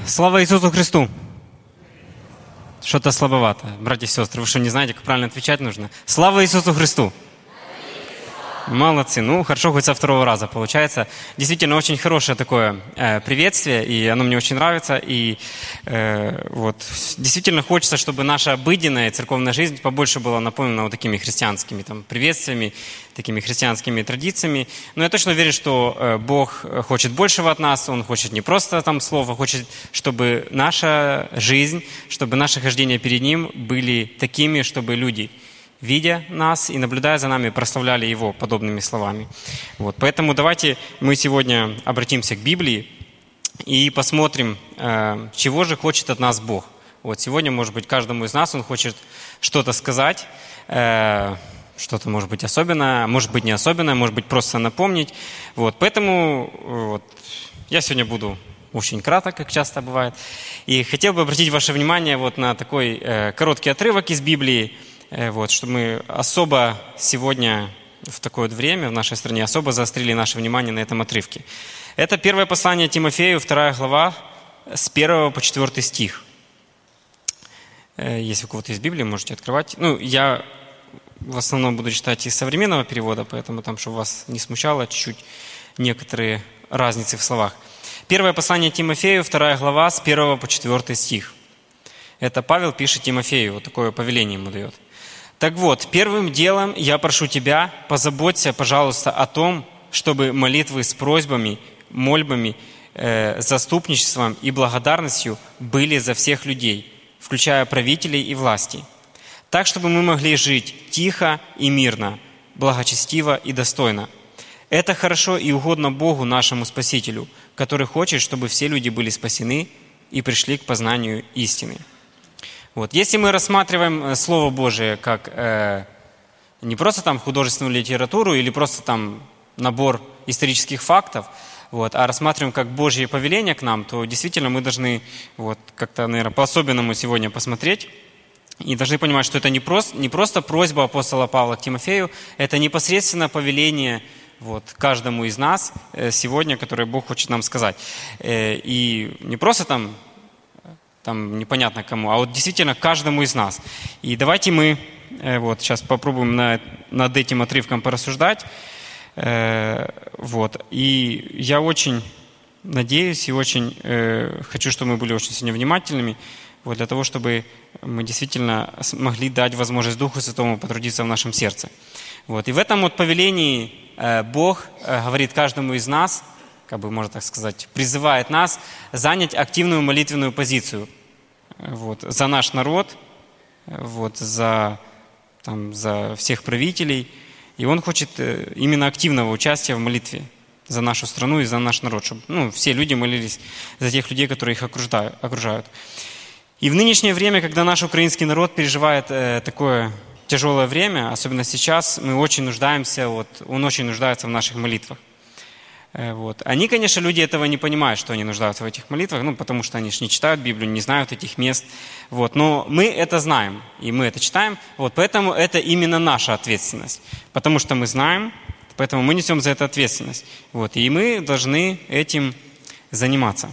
Слава Иисусу Христу! Что-то слабовато. Братья и сестры, вы что, не знаете, как правильно отвечать нужно? Слава Иисусу Христу! Молодцы. Ну, хорошо, хоть со второго раза получается. Действительно, очень хорошее такое приветствие, и оно мне очень нравится. И действительно хочется, чтобы наша обыденная церковная жизнь побольше была наполнена вот такими христианскими приветствиями, такими христианскими традициями. Но я точно верю, что Бог хочет большего от нас. Он хочет не просто слова, хочет, чтобы наша жизнь, чтобы наше хождение перед Ним были такими, чтобы люди, видя нас и наблюдая за нами, прославляли Его подобными словами. Поэтому давайте мы сегодня обратимся к Библии и посмотрим, чего же хочет от нас Бог. Сегодня, может быть, каждому из нас Он хочет что-то сказать, что-то, может быть, особенное, может быть, не особенное, может быть, просто напомнить. Поэтому я сегодня буду очень краток, как часто бывает. И хотел бы обратить ваше внимание на такой короткий отрывок из Библии, чтобы мы особо сегодня, в такое время, в нашей стране, особо заострили наше внимание на этом отрывке. Это первое послание Тимофею, 2 глава, с 1 по 4 стих. Если у кого-то есть Библия, можете открывать. Я в основном буду читать из современного перевода, поэтому чтобы вас не смущало чуть-чуть некоторые разницы в словах. Первое послание Тимофею, 2 глава, с 1 по 4 стих. Это Павел пишет Тимофею, такое повеление ему дает. Так вот, первым делом я прошу тебя, позаботься, пожалуйста, о том, чтобы молитвы с просьбами, мольбами, заступничеством и благодарностью были за всех людей, включая правителей и власти, так, чтобы мы могли жить тихо и мирно, благочестиво и достойно. Это хорошо и угодно Богу, нашему Спасителю, который хочет, чтобы все люди были спасены и пришли к познанию истины. Если мы рассматриваем Слово Божие как не просто художественную литературу или просто набор исторических фактов, а рассматриваем как Божье повеление к нам, то действительно мы должны как-то, наверное, по-особенному сегодня посмотреть и должны понимать, что это не просто просьба апостола Павла к Тимофею, это непосредственно повеление каждому из нас сегодня, которое Бог хочет нам сказать. И не просто непонятно кому, а действительно каждому из нас. И давайте мы сейчас попробуем над этим отрывком порассуждать. И я очень надеюсь и очень хочу, чтобы мы были очень сегодня внимательными, для того, чтобы мы действительно смогли дать возможность Духу Святому потрудиться в нашем сердце. И в этом повелении Бог говорит каждому из нас, можно так сказать, призывает нас занять активную молитвенную позицию за наш народ, за всех правителей. И Он хочет именно активного участия в молитве за нашу страну и за наш народ, чтобы все люди молились за тех людей, которые их окружают. И в нынешнее время, когда наш украинский народ переживает такое тяжелое время, особенно сейчас, мы очень нуждаемся, он очень нуждается в наших молитвах. Они, конечно, люди этого не понимают, что они нуждаются в этих молитвах, потому что они же не читают Библию, не знают этих мест. Но мы это знаем, и мы это читаем, поэтому это именно наша ответственность. Потому что мы знаем, поэтому мы несем за это ответственность. И мы должны этим заниматься.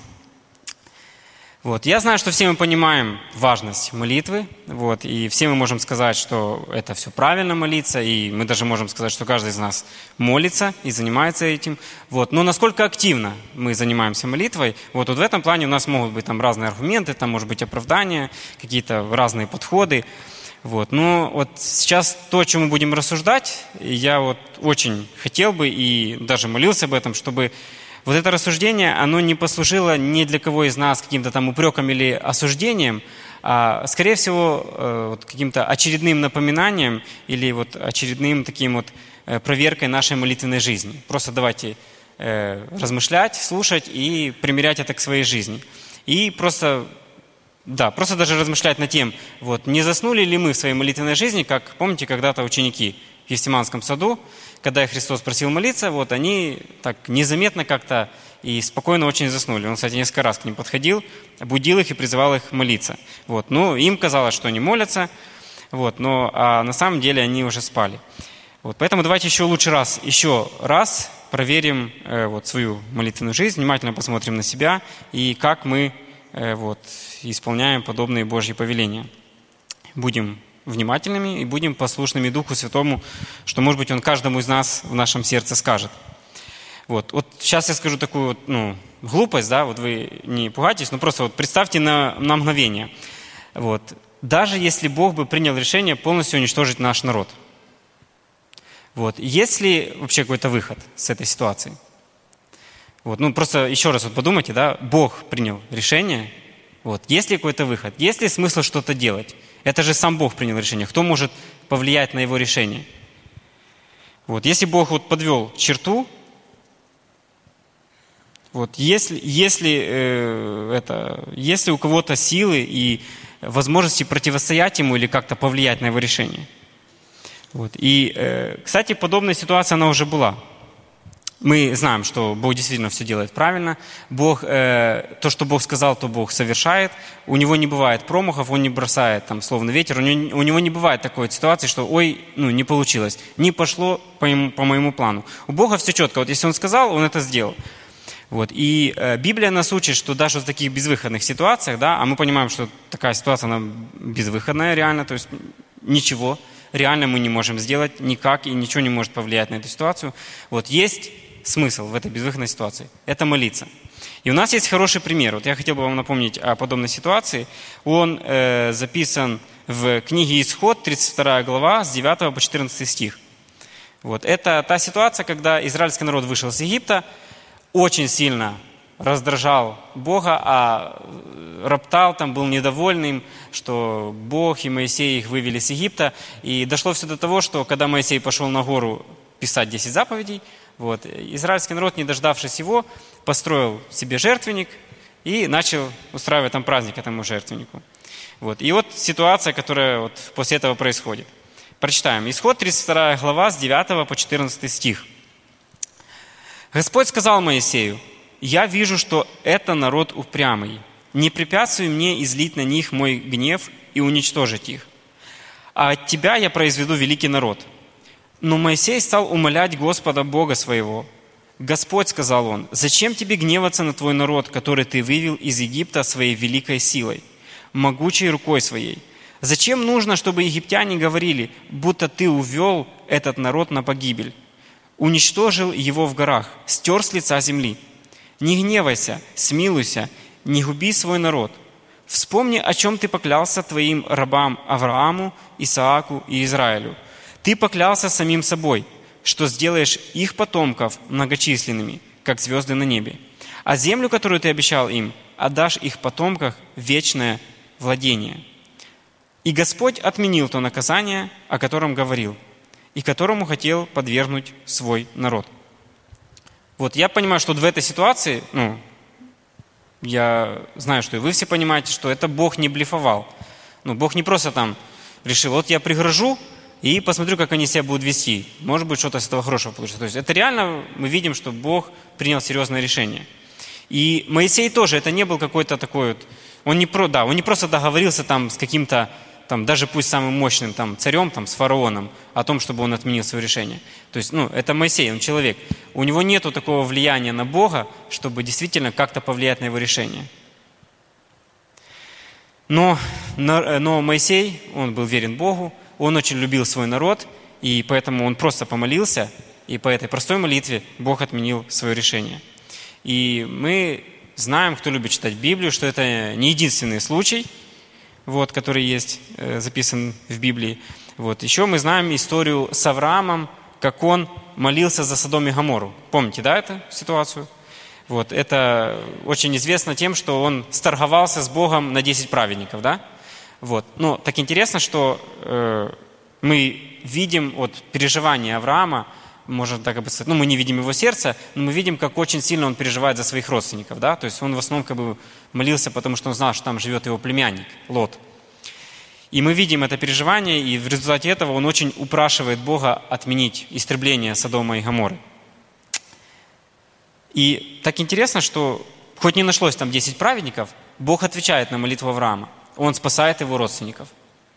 Я знаю, что все мы понимаем важность молитвы, и все мы можем сказать, что это все правильно молиться, и мы даже можем сказать, что каждый из нас молится и занимается этим. Но насколько активно мы занимаемся молитвой, в этом плане у нас могут быть разные аргументы, может быть оправдания, какие-то разные подходы. Но сейчас то, о чем мы будем рассуждать, я очень хотел бы и даже молился об этом, чтобы это рассуждение, оно не послужило ни для кого из нас каким-то упреком или осуждением, а, скорее всего, каким-то очередным напоминанием или очередным таким проверкой нашей молитвенной жизни. Просто давайте размышлять, слушать и примерять это к своей жизни. И просто даже размышлять над тем, не заснули ли мы в своей молитвенной жизни, как, помните, когда-то ученики в Гефсиманском саду, когда их Христос просил молиться, они так незаметно как-то и спокойно очень заснули. Он, кстати, несколько раз к ним подходил, будил их и призывал их молиться. Им казалось, что они молятся, а на самом деле они уже спали. Поэтому давайте еще раз проверим свою молитвенную жизнь, внимательно посмотрим на себя и как мы вот, исполняем подобные Божьи повеления. Будем внимательными и будем послушными Духу Святому, что, может быть, Он каждому из нас в нашем сердце скажет. Вот сейчас я скажу такую глупость, да, вот вы не пугайтесь, но просто вот представьте на мгновение. Вот, даже если Бог бы принял решение полностью уничтожить наш народ, вот, есть ли вообще какой-то выход с этой ситуации? Вот, просто еще раз вот подумайте, да, Бог принял решение, вот, есть ли какой-то выход, есть ли смысл что-то делать? Это же сам Бог принял решение. Кто может повлиять на его решение? Вот, если Бог вот подвел черту, вот, если у кого-то силы и возможности противостоять ему или как-то повлиять на его решение. Вот. И, кстати, подобная ситуация, она уже была. Мы знаем, что Бог действительно все делает правильно. То, что Бог сказал, то Бог совершает. У Него не бывает промахов, Он не бросает там словно ветер. У Него не бывает такой ситуации, что не получилось, не пошло по моему плану. У Бога все четко. Вот если Он сказал, Он это сделал. Вот. И Библия нас учит, что даже в таких безвыходных ситуациях, да, а мы понимаем, что такая ситуация, она безвыходная реально, то есть ничего реально мы не можем сделать никак, и ничего не может повлиять на эту ситуацию. Вот есть смысл в этой безвыходной ситуации – это молиться. И у нас есть хороший пример. Вот я хотел бы вам напомнить о подобной ситуации. Он записан в книге «Исход», 32 глава, с 9 по 14 стих. Вот. Это та ситуация, когда израильский народ вышел из Египта, очень сильно раздражал Бога, роптал, был недовольным, что Бог и Моисей их вывели с Египта. И дошло все до того, что когда Моисей пошел на гору писать 10 заповедей, вот, израильский народ, не дождавшись его, построил себе жертвенник и начал устраивать там праздник этому жертвеннику. Вот. И вот ситуация, которая вот после этого происходит. Прочитаем. Исход, 32 глава, с 9 по 14 стих. «Господь сказал Моисею: я вижу, что это народ упрямый. Не препятствуй мне излить на них мой гнев и уничтожить их. А от тебя я произведу великий народ». Но Моисей стал умолять Господа Бога своего. «Господь, — сказал он, — зачем тебе гневаться на твой народ, который ты вывел из Египта своей великой силой, могучей рукой своей? Зачем нужно, чтобы египтяне говорили, будто ты увел этот народ на погибель, уничтожил его в горах, стер с лица земли? Не гневайся, смилуйся, не губи свой народ. Вспомни, о чем ты поклялся твоим рабам Аврааму, Исааку и Израилю. Ты поклялся самим собой, что сделаешь их потомков многочисленными, как звезды на небе. А землю, которую ты обещал им, отдашь их потомках в вечное владение. И Господь отменил то наказание, о котором говорил, и которому хотел подвергнуть свой народ». Вот я понимаю, что в этой ситуации, я знаю, что и вы все понимаете, что это Бог не блефовал. Бог не просто решил, вот я пригрожу и посмотрю, как они себя будут вести. Может быть, что-то с этого хорошего получится. То есть это реально мы видим, что Бог принял серьезное решение. И Моисей тоже, это не был какой-то такой вот, он не просто договорился с каким-то, даже пусть самым мощным царем, с фараоном, о том, чтобы он отменил свое решение. То есть, это Моисей, он человек. У него нету такого влияния на Бога, чтобы действительно как-то повлиять на его решение. Но Моисей, он был верен Богу, он очень любил свой народ, и поэтому он просто помолился, и по этой простой молитве Бог отменил свое решение. И мы знаем, кто любит читать Библию, что это не единственный случай, который есть записан в Библии. Еще мы знаем историю с Авраамом, как он молился за Содом и Гоморру. Помните, да, эту ситуацию? Это очень известно тем, что он сторговался с Богом на 10 праведников, да? Но так интересно, что мы видим переживания Авраама, можно так сказать, мы не видим его сердца, но мы видим, как очень сильно он переживает за своих родственников, да? То есть он в основном молился, потому что он знал, что там живет его племянник Лот. И мы видим это переживание, и в результате этого он очень упрашивает Бога отменить истребление Содома и Гоморры. И так интересно, что хоть не нашлось 10 праведников, Бог отвечает на молитву Авраама. Он спасает его родственников.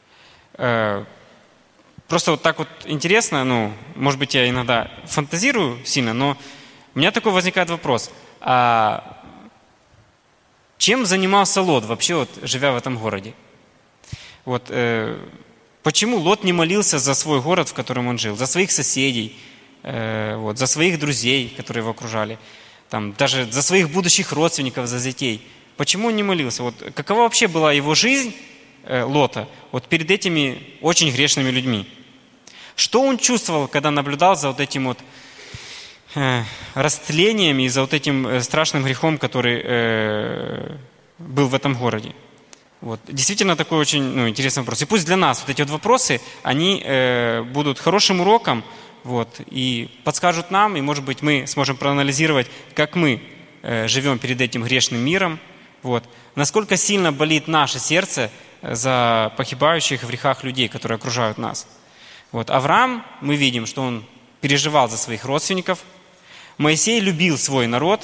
Просто так интересно, может быть, я иногда фантазирую сильно, но у меня такой возникает вопрос. Чем занимался Лот вообще, вот, живя в этом городе? Вот, почему Лот не молился за свой город, в котором он жил, за своих соседей, вот, за своих друзей, которые его окружали, там, даже за своих будущих родственников, за детей? Почему он не молился? Вот, какова вообще была его жизнь, Лота, вот перед этими очень грешными людьми? Что он чувствовал, когда наблюдал за вот этим вот растлением и за вот этим страшным грехом, который был в этом городе? Вот. Действительно такой очень интересный вопрос. И пусть для нас вот эти вот вопросы, они будут хорошим уроком, вот, и подскажут нам, и, может быть, мы сможем проанализировать, как мы живем перед этим грешным миром, вот. Насколько сильно болит наше сердце за погибающих в грехах людей, которые окружают нас. Вот. Авраам, мы видим, что он переживал за своих родственников. Моисей любил свой народ.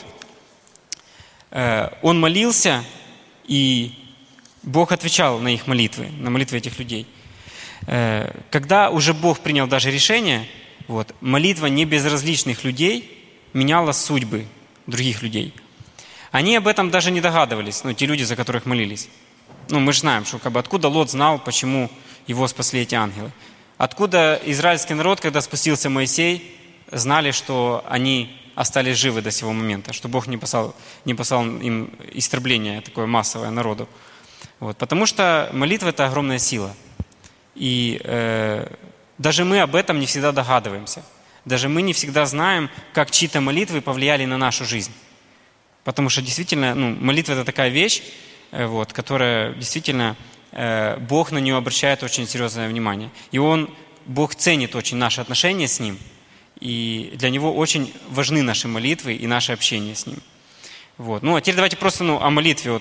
Он молился, и Бог отвечал на их молитвы, на молитвы этих людей. Когда уже Бог принял даже решение, вот, молитва небезразличных людей меняла судьбы других людей. Они об этом даже не догадывались, те люди, за которых молились. Мы же знаем, что откуда Лот знал, почему его спасли эти ангелы. Откуда израильский народ, когда спустился Моисей, знали, что они остались живы до сего момента, что Бог не послал им истребление такое массовое народу. Вот. Потому что молитва – это огромная сила. И даже мы об этом не всегда догадываемся. Даже мы не всегда знаем, как чьи-то молитвы повлияли на нашу жизнь. Потому что действительно, молитва – это такая вещь, вот, которая действительно, Бог на нее обращает очень серьезное внимание. И Бог ценит очень наши отношения с Ним. И для Него очень важны наши молитвы и наше общение с Ним. Вот. А теперь давайте просто о молитве.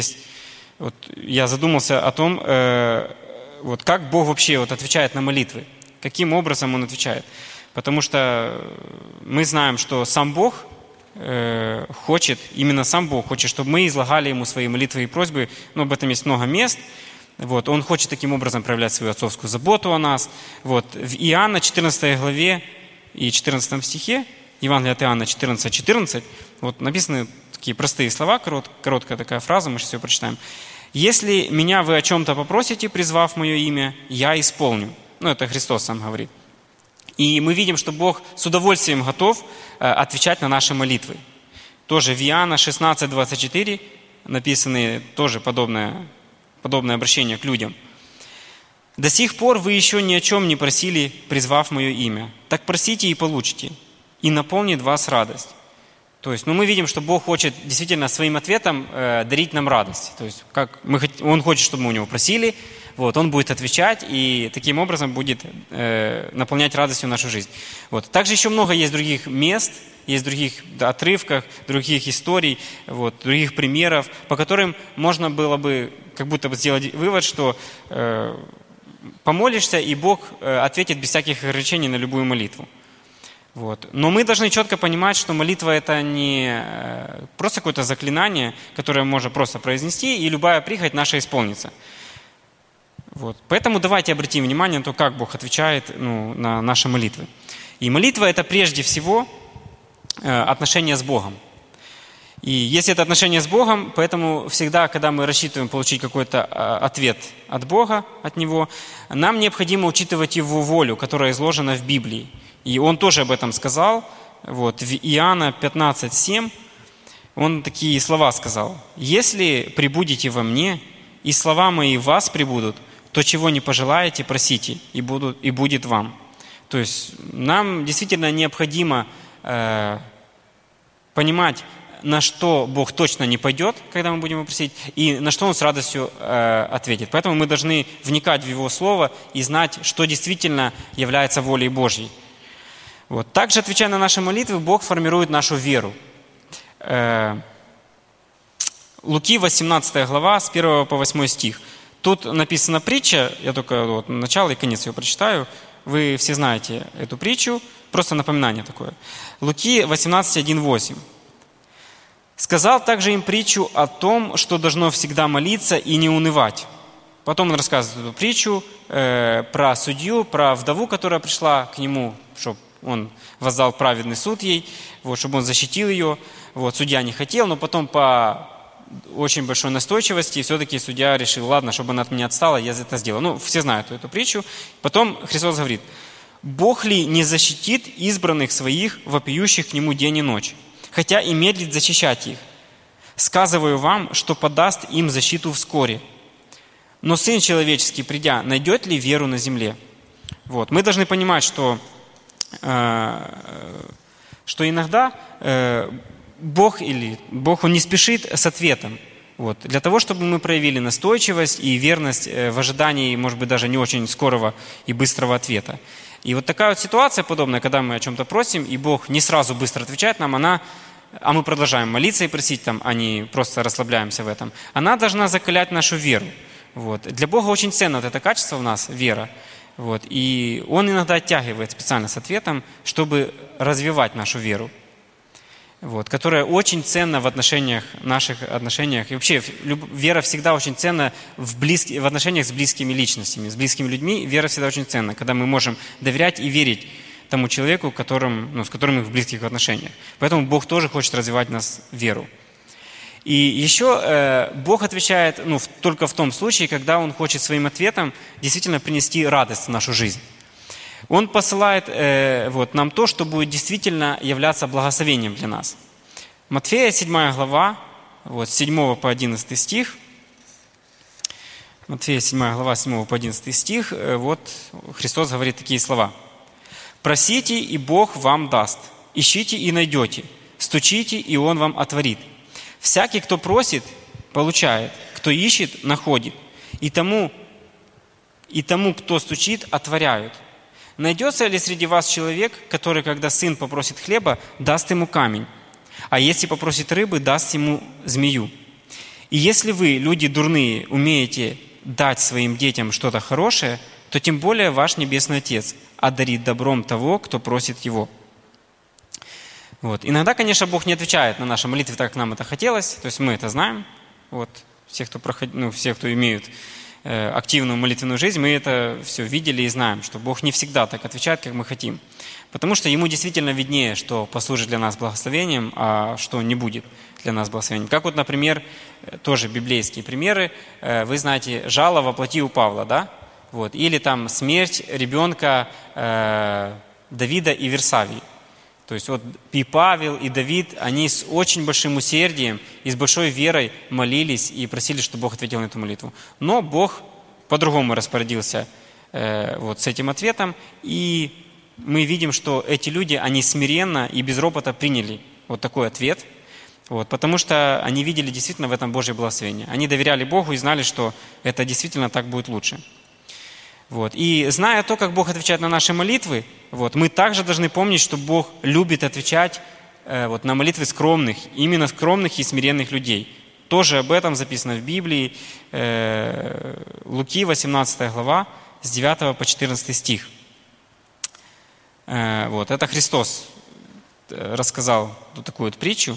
Я задумался о том, как Бог вообще отвечает на молитвы. Каким образом Он отвечает. Потому что мы знаем, что сам Бог хочет, именно сам Бог хочет, чтобы мы излагали Ему свои молитвы и просьбы. Об этом есть много мест. Вот. Он хочет таким образом проявлять свою отцовскую заботу о нас. Вот. В Иоанна 14 главе и 14 стихе, Евангелие от Иоанна 14:14, написаны такие простые слова, короткая такая фраза, мы сейчас ее прочитаем. «Если меня вы о чем-то попросите, призвав мое имя, я исполню». Это Христос сам говорит. И мы видим, что Бог с удовольствием готов отвечать на наши молитвы. Тоже в Иоанна 16:24 написаны тоже подобное обращение к людям. «До сих пор вы еще ни о чем не просили, призвав мое имя. Так просите и получите, и наполнит вас радость». То есть, мы видим, что Бог хочет действительно своим ответом дарить нам радость. То есть, Он хочет, чтобы мы у Него просили, Он будет отвечать и таким образом будет наполнять радостью нашу жизнь. Также еще много есть других мест, есть других отрывков, других историй, других примеров, по которым можно было бы как будто бы сделать вывод, что помолишься, и Бог ответит без всяких ограничений на любую молитву. Но мы должны четко понимать, что молитва – это не просто какое-то заклинание, которое можно просто произнести, и любая прихоть наша исполнится. Поэтому давайте обратим внимание на то, как Бог отвечает на наши молитвы. И молитва – это прежде всего отношение с Богом. И если это отношение с Богом, поэтому всегда, когда мы рассчитываем получить какой-то ответ от Бога, от Него, нам необходимо учитывать Его волю, которая изложена в Библии. И Он тоже об этом сказал. В Иоанна 15:7 Он такие слова сказал. «Если пребудете во мне, и слова мои в вас пребудут, то чего не пожелаете, просите, и будет вам». То есть нам действительно необходимо понимать, на что Бог точно не пойдет, когда мы будем его просить, и на что Он с радостью ответит. Поэтому мы должны вникать в Его Слово и знать, что действительно является волей Божьей. Также, отвечая на наши молитвы, Бог формирует нашу веру. Луки 18 глава, с 1 по 8 стих. Тут написана притча, я только начало и конец ее прочитаю. Вы все знаете эту притчу, просто напоминание такое. Луки 18:1-8. «Сказал также им притчу о том, что должно всегда молиться и не унывать». Потом он рассказывает эту притчу про судью, про вдову, которая пришла к нему, чтобы он воздал праведный суд ей, чтобы он защитил ее. Судья не хотел, но потом по очень большой настойчивости, и все-таки судья решил, ладно, чтобы она от меня отстала, я это сделал. Ну, все знают эту притчу. Потом Христос говорит: «Бог ли не защитит избранных своих, вопиющих к Нему день и ночь, хотя и медлит защищать их? Сказываю вам, что подаст им защиту вскоре. Но Сын Человеческий, придя, найдет ли веру на земле?» Вот. Мы должны понимать, что иногда Бог, Он не спешит с ответом. Вот. Для того, чтобы мы проявили настойчивость и верность в ожидании, может быть, даже не очень скорого и быстрого ответа. И вот такая вот ситуация подобная, когда мы о чем-то просим, и Бог не сразу быстро отвечает нам, а мы продолжаем молиться и просить, а не просто расслабляемся в этом, она должна закалять нашу веру. Вот. Для Бога очень ценно вот это качество в нас, вера. Вот. И Он иногда оттягивает специально с ответом, чтобы развивать нашу веру, вот, которая очень ценна в наших отношениях. И вообще вера всегда очень ценна в отношениях с близкими личностями, с близкими людьми. Вера всегда очень ценна, когда мы можем доверять и верить тому человеку, с которым мы в близких отношениях. Поэтому Бог тоже хочет развивать в нас веру. И еще Бог отвечает только в том случае, когда Он хочет своим ответом действительно принести радость в нашу жизнь. Он посылает нам то, что будет действительно являться благословением для нас. Матфея, 7 глава, с 7 по 11 стих. Матфея, 7 глава, 7 по 11 стих. Христос говорит такие слова. «Просите, и Бог вам даст. Ищите, и найдете. Стучите, и Он вам отворит. Всякий, кто просит, получает. Кто ищет, находит. И тому, кто стучит, отворяют. Найдется ли среди вас человек, который, когда сын попросит хлеба, даст ему камень? А если попросит рыбы, даст ему змею? И если вы, люди дурные, умеете дать своим детям что-то хорошее, то тем более ваш Небесный Отец одарит добром того, кто просит Его». Вот. Иногда, конечно, Бог не отвечает на наши молитвы так, как нам это хотелось. То есть мы это знаем. Все, кто имеют активную молитвенную жизнь, мы это все видели и знаем, что Бог не всегда так отвечает, как мы хотим. Потому что Ему действительно виднее, что послужит для нас благословением, а что не будет для нас благословением. Как например, тоже библейские примеры. Вы знаете, жало во плоти у Павла, да? Или там смерть ребенка Давида и Версавии. То есть и Павел, и Давид, они с очень большим усердием и с большой верой молились и просили, чтобы Бог ответил на эту молитву. Но Бог по-другому распорядился с этим ответом, и мы видим, что эти люди, они смиренно и без ропота приняли такой ответ, потому что они видели действительно в этом Божье благословение. Они доверяли Богу и знали, что это действительно так будет лучше. И зная то, как Бог отвечает на наши молитвы, мы также должны помнить, что Бог любит отвечать на молитвы скромных, именно скромных и смиренных людей. Тоже об этом записано в Библии. Луки, 18 глава, с 9 по 14 стих. Это Христос рассказал такую притчу.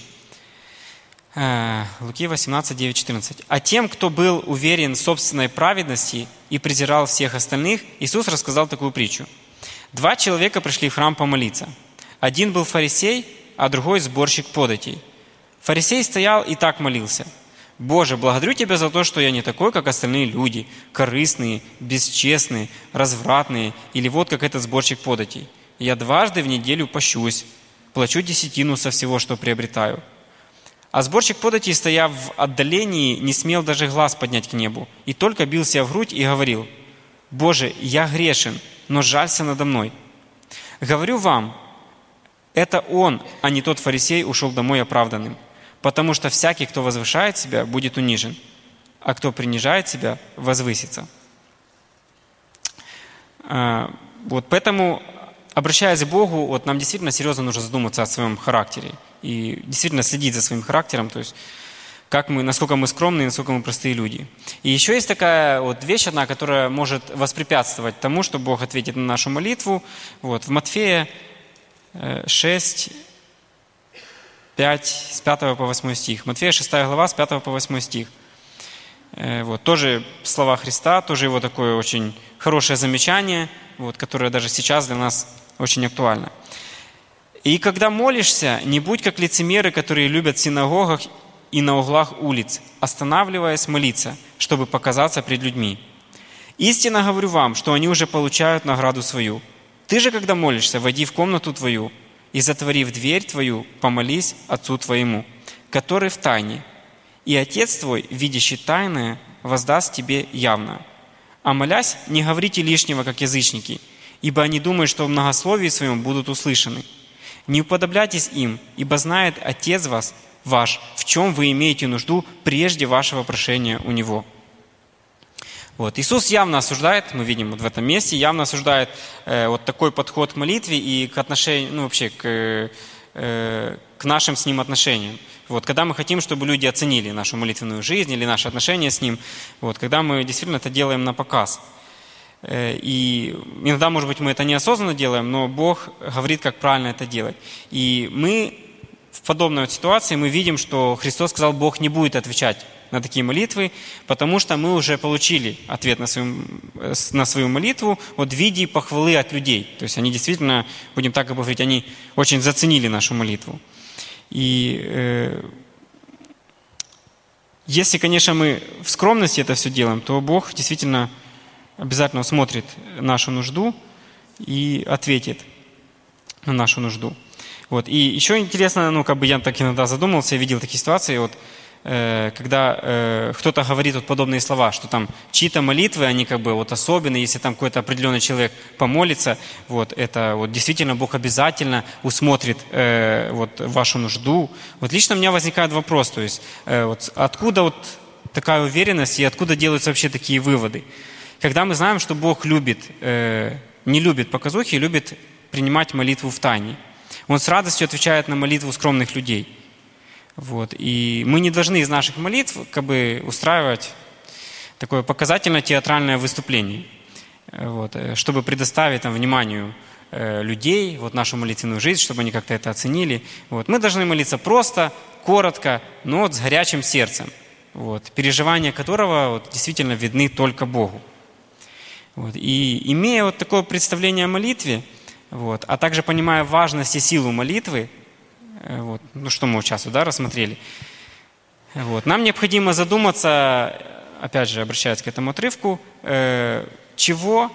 Луки 18, 9, 14. «А тем, кто был уверен в собственной праведности и презирал всех остальных, Иисус рассказал такую притчу. 2 человека пришли в храм помолиться. Один был фарисей, а другой сборщик податей. Фарисей стоял и так молился. «Боже, благодарю Тебя за то, что я не такой, как остальные люди, корыстные, бесчестные, развратные, или как этот сборщик податей. Я 2 раза в неделю пощусь, плачу 10 со всего, что приобретаю». А сборщик податей, стоя в отдалении, не смел даже глаз поднять к небу, и только бил себя в грудь и говорил: «Боже, я грешен, но жалься надо мной». Говорю вам, это он, а не тот фарисей, ушел домой оправданным, потому что всякий, кто возвышает себя, будет унижен, а кто принижает себя, возвысится. Поэтому, обращаясь к Богу, нам действительно серьезно нужно задуматься о своем характере и действительно следить за своим характером, то есть насколько мы скромные, насколько мы простые люди. И еще есть такая вещь одна, которая может воспрепятствовать тому, что Бог ответит на нашу молитву. В Матфея 6, 5, с 5 по 8 стих. Матфея 6 глава, с 5 по 8 стих. Тоже слова Христа, тоже его такое очень хорошее замечание, которое даже сейчас для нас очень актуально. «И когда молишься, не будь как лицемеры, которые любят в синагогах и на углах улиц, останавливаясь молиться, чтобы показаться пред людьми. Истинно говорю вам, что они уже получают награду свою. Ты же, когда молишься, войди в комнату твою и, затворив дверь твою, помолись Отцу твоему, который в тайне, и Отец твой, видящий тайное, воздаст тебе явно. А молясь, не говорите лишнего, как язычники, ибо они думают, что в многословии своем будут услышаны. Не уподобляйтесь им, ибо знает Отец ваш, в чем вы имеете нужду прежде вашего прошения у Него». Вот. Иисус явно осуждает, мы видим вот в этом месте, явно осуждает вот такой подход к молитве и к отношению, ну вообще к нашим с Ним отношениям. Вот. Когда мы хотим, чтобы люди оценили нашу молитвенную жизнь или наши отношения с Ним, вот. Когда мы действительно это делаем на показ. И иногда, может быть, мы это неосознанно делаем, но Бог говорит, как правильно это делать. И мы в подобной вот ситуации мы видим, что Христос сказал, Бог не будет отвечать на такие молитвы, потому что мы уже получили ответ на свою молитву от в виде похвалы от людей. То есть они действительно, будем так говорить, они очень заценили нашу молитву. И если, конечно, мы в скромности это все делаем, то Бог действительно обязательно усмотрит нашу нужду и ответит на нашу нужду. Вот. И еще интересно, я так иногда задумался, я видел такие ситуации, вот, когда кто-то говорит вот подобные слова, что там чьи-то молитвы, они вот особенные, если там какой-то определенный человек помолится, вот, это вот действительно Бог обязательно усмотрит вот вашу нужду. Вот лично у меня возникает вопрос, то есть вот откуда вот такая уверенность и откуда делаются вообще такие выводы? Когда мы знаем, что Бог не любит показухи, любит принимать молитву в тайне. Он с радостью отвечает на молитву скромных людей. Вот. И мы не должны из наших молитв устраивать такое показательное театральное выступление, вот, чтобы предоставить вниманию людей вот, нашу молитвенную жизнь, чтобы они как-то это оценили. Вот. Мы должны молиться просто, коротко, но вот с горячим сердцем, вот, переживания которого вот, действительно видны только Богу. Вот. И имея вот такое представление о молитве, вот, а также понимая важность и силу молитвы, вот, что мы сейчас рассмотрели, вот, нам необходимо задуматься, опять же, обращаясь к этому отрывку, чего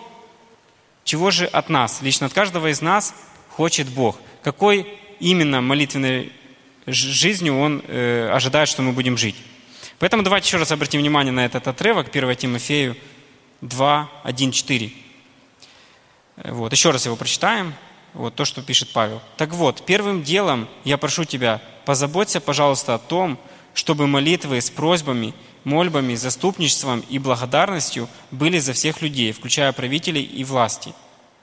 же от нас, лично от каждого из нас хочет Бог, какой именно молитвенной жизнью Он ожидает, что мы будем жить. Поэтому давайте еще раз обратим внимание на этот отрывок, 1 Тимофею 2, 1, 4. Вот, еще раз его прочитаем. Вот то, что пишет Павел. «Так вот, первым делом я прошу тебя, позаботься, пожалуйста, о том, чтобы молитвы с просьбами, мольбами, заступничеством и благодарностью были за всех людей, включая правителей и власти.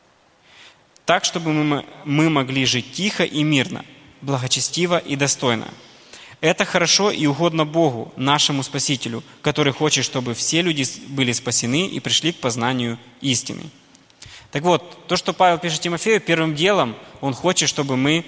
Так, чтобы мы могли жить тихо и мирно, благочестиво и достойно. Это хорошо и угодно Богу, нашему Спасителю, который хочет, чтобы все люди были спасены и пришли к познанию истины». Так вот, то, что Павел пишет Тимофею, первым делом он хочет, чтобы мы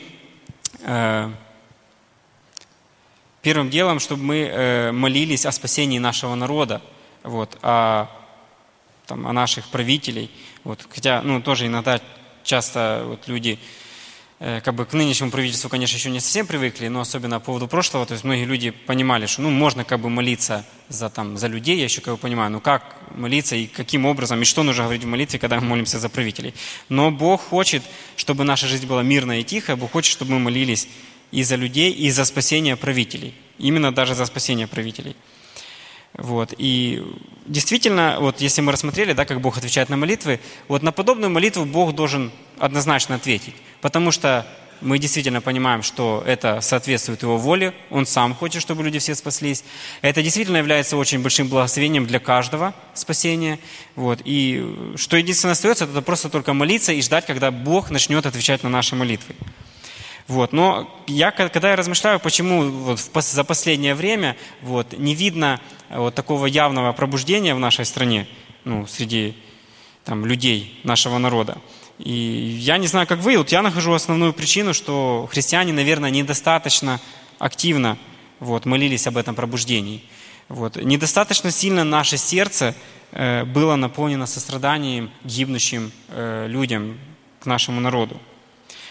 молились о спасении нашего народа, вот, о наших правителей. Вот, хотя, тоже иногда часто вот, люди к нынешнему правительству, конечно, еще не совсем привыкли, но особенно по поводу прошлого, то есть многие люди понимали, что можно молиться за людей, я еще понимаю, как молиться и каким образом, и что нужно говорить в молитве, когда мы молимся за правителей. Но Бог хочет, чтобы наша жизнь была мирная и тихая, Бог хочет, чтобы мы молились и за людей, и за спасение правителей. Именно даже за спасение правителей. Вот. И действительно, вот если мы рассмотрели, как Бог отвечает на молитвы, вот на подобную молитву Бог должен однозначно ответить, потому что мы действительно понимаем, что это соответствует Его воле, Он сам хочет, чтобы люди все спаслись. Это действительно является очень большим благословением для каждого спасения. Вот. И что единственное остается, это просто только молиться и ждать, когда Бог начнет отвечать на наши молитвы. Вот. Но когда я размышляю, почему за последнее время не видно такого явного пробуждения в нашей стране, среди людей нашего народа. И я не знаю, как вы, я нахожу основную причину, что христиане, наверное, недостаточно активно молились об этом пробуждении. Недостаточно сильно наше сердце было наполнено состраданием к гибнущим людям, к нашему народу.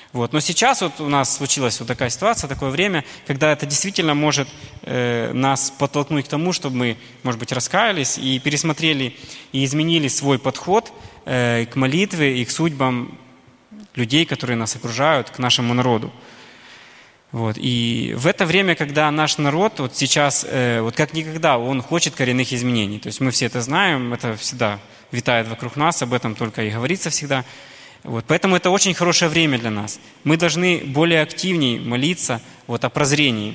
Вот. Но сейчас вот у нас случилась вот такая ситуация, такое время, когда это действительно может нас подтолкнуть к тому, чтобы мы, может быть, раскаялись и пересмотрели и изменили свой подход к молитве и к судьбам людей, которые нас окружают, к нашему народу. Вот. И в это время, когда наш народ вот сейчас, вот как никогда, он хочет коренных изменений. То есть мы все это знаем, это всегда витает вокруг нас, об этом только и говорится всегда. Вот. Поэтому это очень хорошее время для нас. Мы должны более активнее молиться вот о прозрении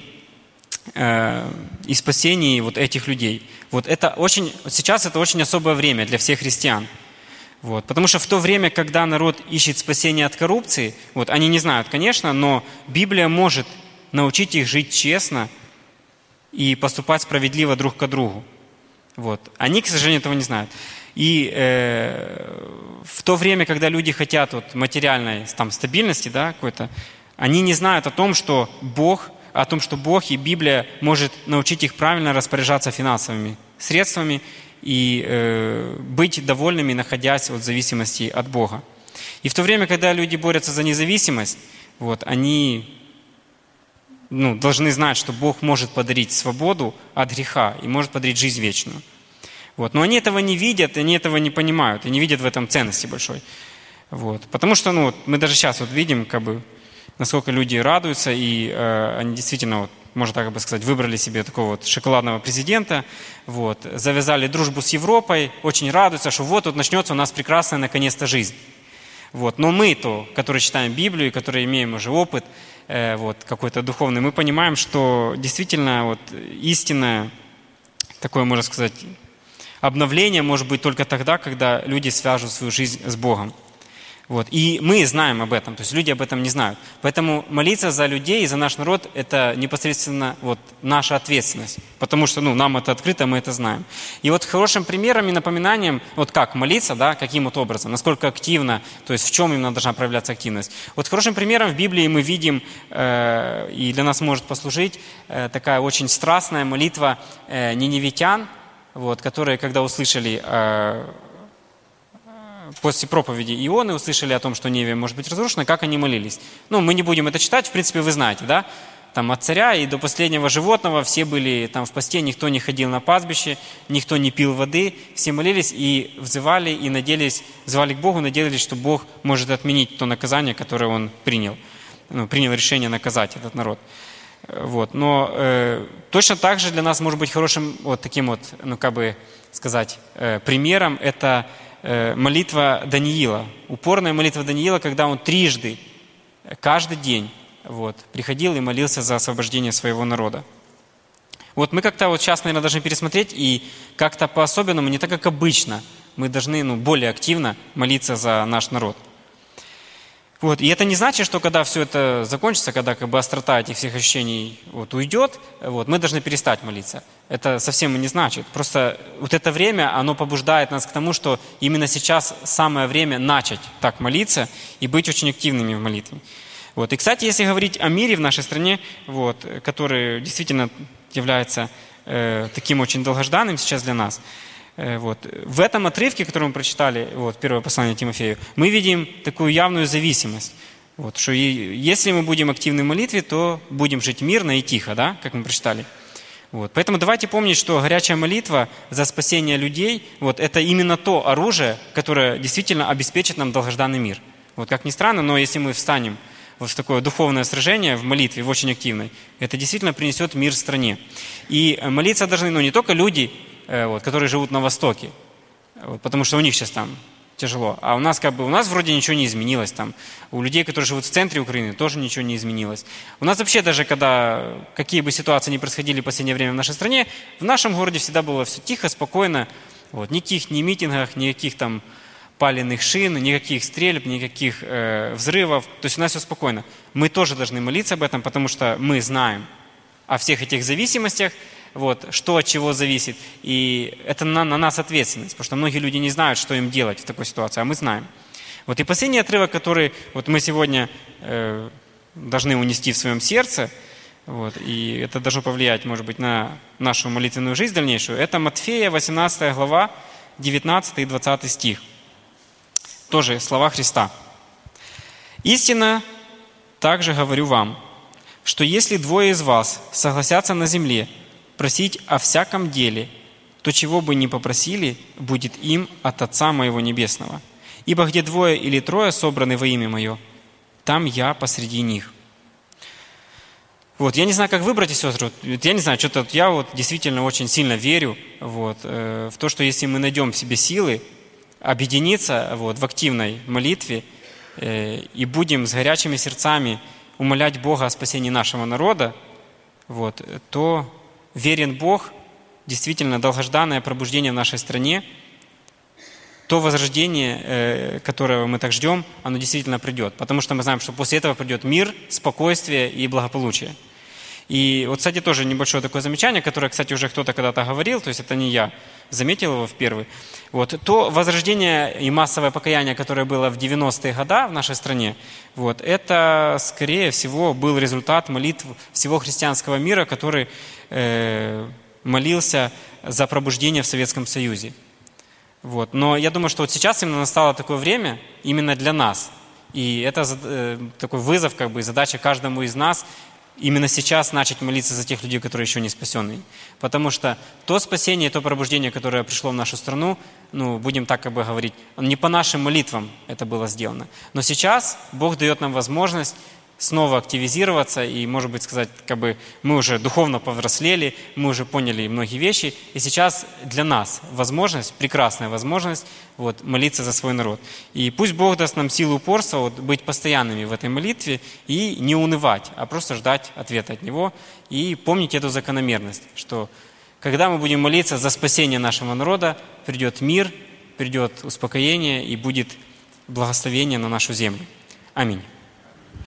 и спасении вот этих людей. Вот это сейчас это очень особое время для всех христиан. Вот. Потому что в то время, когда народ ищет спасение от коррупции, вот, они не знают, конечно, но Библия может научить их жить честно и поступать справедливо друг к другу. Вот. Они, к сожалению, этого не знают. И в то время, когда люди хотят вот, материальной там, стабильности, да, какой-то, они не знают о том, что Бог и Библия может научить их правильно распоряжаться финансовыми средствами и быть довольными, находясь вот, в зависимости от Бога. И в то время, когда люди борются за независимость, вот, они должны знать, что Бог может подарить свободу от греха и может подарить жизнь вечную. Вот. Но они этого не видят, они этого не понимают, и не видят в этом ценности большой. Вот. Потому что мы даже сейчас вот видим, насколько люди радуются, и они действительно, вот, можно так бы сказать, выбрали себе такого вот шоколадного президента, вот, завязали дружбу с Европой, очень радуются, что вот тут начнется у нас прекрасная наконец-то жизнь. Вот. Но мы-то, которые читаем Библию, которые имеем уже опыт вот, какой-то духовный, мы понимаем, что действительно вот, истинное, такое, можно сказать, обновление может быть только тогда, когда люди свяжут свою жизнь с Богом. Вот. И мы знаем об этом, то есть люди об этом не знают. Поэтому молиться за людей и за наш народ – это непосредственно вот наша ответственность, потому что нам это открыто, мы это знаем. И вот хорошим примером и напоминанием, вот как молиться, да, каким вот образом, насколько активно, то есть в чем именно должна проявляться активность. Вот хорошим примером в Библии мы видим, и для нас может послужить такая очень страстная молитва ниневитян, вот, которые, когда услышали после проповеди Ионы, услышали о том, что Ниневия может быть разрушена, как они молились. Мы не будем это читать, в принципе, вы знаете, да? Там от царя и до последнего животного все были там в посте, никто не ходил на пастбище, никто не пил воды, все молились и взывали, и надеялись, взывали к Богу, надеялись, что Бог может отменить то наказание, которое Он принял. Принял решение наказать этот народ. Вот. Но точно так же для нас может быть хорошим вот таким вот, примером это молитва Даниила, упорная молитва Даниила, когда он трижды, каждый день вот, приходил и молился за освобождение своего народа. Вот мы как-то вот сейчас, наверное, должны пересмотреть и как-то по-особенному, не так, как обычно, мы должны более активно молиться за наш народ. Вот. И это не значит, что когда все это закончится, когда острота этих всех ощущений вот, уйдет, вот, мы должны перестать молиться. Это совсем не значит. Просто вот это время, оно побуждает нас к тому, что именно сейчас самое время начать так молиться и быть очень активными в молитве. Вот. И, кстати, если говорить о мире в нашей стране, вот, который действительно является таким очень долгожданным сейчас для нас, вот. В этом отрывке, который мы прочитали, вот, первое послание Тимофею, мы видим такую явную зависимость. Вот, что если мы будем активны в молитве, то будем жить мирно и тихо, да, как мы прочитали. Вот. Поэтому давайте помнить, что горячая молитва за спасение людей, вот, это именно то оружие, которое действительно обеспечит нам долгожданный мир. Вот, как ни странно, но если мы встанем вот в такое духовное сражение в молитве, в очень активной, это действительно принесет мир стране. И молиться должны не только люди, вот, которые живут на Востоке, вот, потому что у них сейчас там тяжело. А у нас вроде ничего не изменилось. Там. У людей, которые живут в центре Украины, тоже ничего не изменилось. У нас вообще даже, когда какие бы ситуации ни происходили в последнее время в нашей стране, в нашем городе всегда было все тихо, спокойно. Вот, никаких ни митингов, никаких там паленых шин, никаких стрельб, никаких взрывов. То есть у нас все спокойно. Мы тоже должны молиться об этом, потому что мы знаем о всех этих зависимостях, вот, что от чего зависит. И это на нас ответственность, потому что многие люди не знают, что им делать в такой ситуации, а мы знаем. Вот, и последний отрывок, который вот мы сегодня должны унести в своем сердце, вот, и это должно повлиять, может быть, на нашу молитвенную жизнь дальнейшую, это Матфея, 18 глава, 19 и 20 стих. Тоже слова Христа. «Истинно также говорю вам, что если двое из вас согласятся на земле просить о всяком деле, то чего бы ни попросили, будет им от Отца Моего Небесного. Ибо где двое или трое собраны во имя Мое, там Я посреди них». Вот, я не знаю, как вы, братья и сестры, я не знаю, что-то я вот действительно очень сильно верю в то, что если мы найдем в себе силы объединиться в активной молитве и будем с горячими сердцами умолять Бога о спасении нашего народа, то верен Бог, действительно долгожданное пробуждение в нашей стране, то возрождение, которого мы так ждем, оно действительно придет. Потому что мы знаем, что после этого придет мир, спокойствие и благополучие. И вот, кстати, тоже небольшое такое замечание, которое, кстати, уже кто-то когда-то говорил, то есть это не я, заметил его в первый. То возрождение и массовое покаяние, которое было в 90-е годы в нашей стране, это, скорее всего, был результат молитв всего христианского мира, который молился за пробуждение в Советском Союзе. Но я думаю, что вот сейчас именно настало такое время именно для нас. И это такой вызов, и задача каждому из нас именно сейчас начать молиться за тех людей, которые еще не спасенные. Потому что то спасение, то пробуждение, которое пришло в нашу страну, будем так говорить, не по нашим молитвам это было сделано. Но сейчас Бог дает нам возможность снова активизироваться и, может быть, сказать, мы уже духовно повзрослели, мы уже поняли многие вещи, и сейчас для нас возможность, прекрасная возможность молиться за свой народ. И пусть Бог даст нам силу упорства быть постоянными в этой молитве и не унывать, а просто ждать ответа от Него и помнить эту закономерность, что когда мы будем молиться за спасение нашего народа, придет мир, придет успокоение и будет благословение на нашу землю. Аминь.